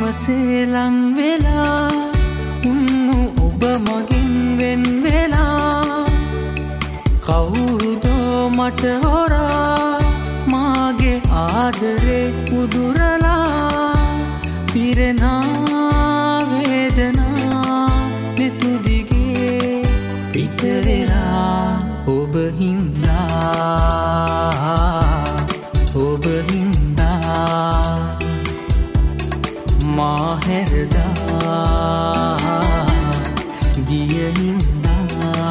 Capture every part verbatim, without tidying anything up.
සුසුමසේ ලං වෙලා උන්නු ඔබ මගින් වෙන් වෙලා කවුරුදෝ මට හොරා මාගේ ආදරේ උදුරලා පිරෙනා වේදනා මෙතු දිගේ පිට වෙලා ඔබ හින්දා ඔබ හින්දා මා හැරදා ගිය හින්දා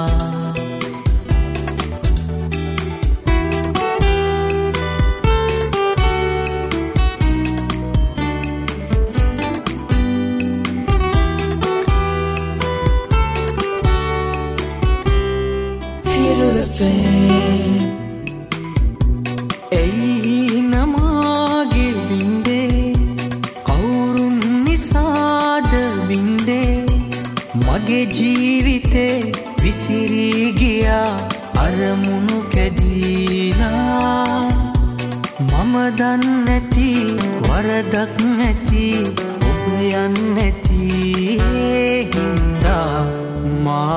හිරුවෙන් එයි නමාගේ බින්දේ කවුරුන් නිසාද බින්දේ මගේ ජීවිතේ විසිරී ගියා අරමුණු කැඩීලා මම දන්නැති වරදක් නැති ඔබ යන්නැති හින්දා මා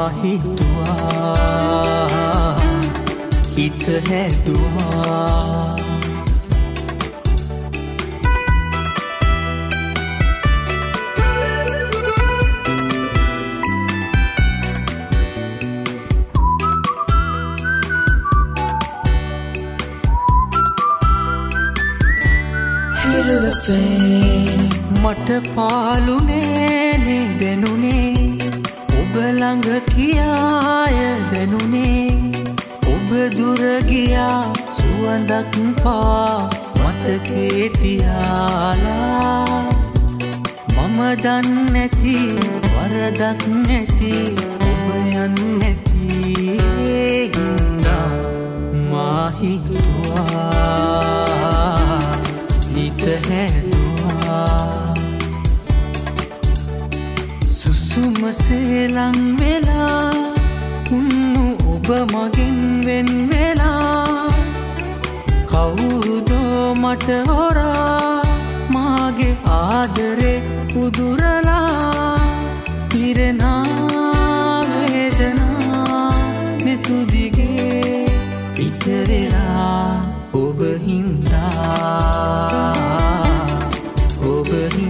හිතුවා හිත හැදුවා මට පාලුනේ නෙදෙනුනේ ඔබ ළඟ කියාය දැනුනේ ඔබ දුර ගියා සුවඳක් පා මතකේ තියාලා මම දන්නැති වරදක් නැති ඔබ යන්නැති හින්දා මා හිතුවා හිත හැදුවා සුසුමසේ ලං වෙලා උන්නු ඔබ මගින් වෙන් වෙලා කවුරුදෝ මට හොරා මාගේ ආදරේ උදුරලා පිරෙනා වේදනා මෙතු දිගේ පිට වෙලා ඔබ හින්දා ඔබ හින්දා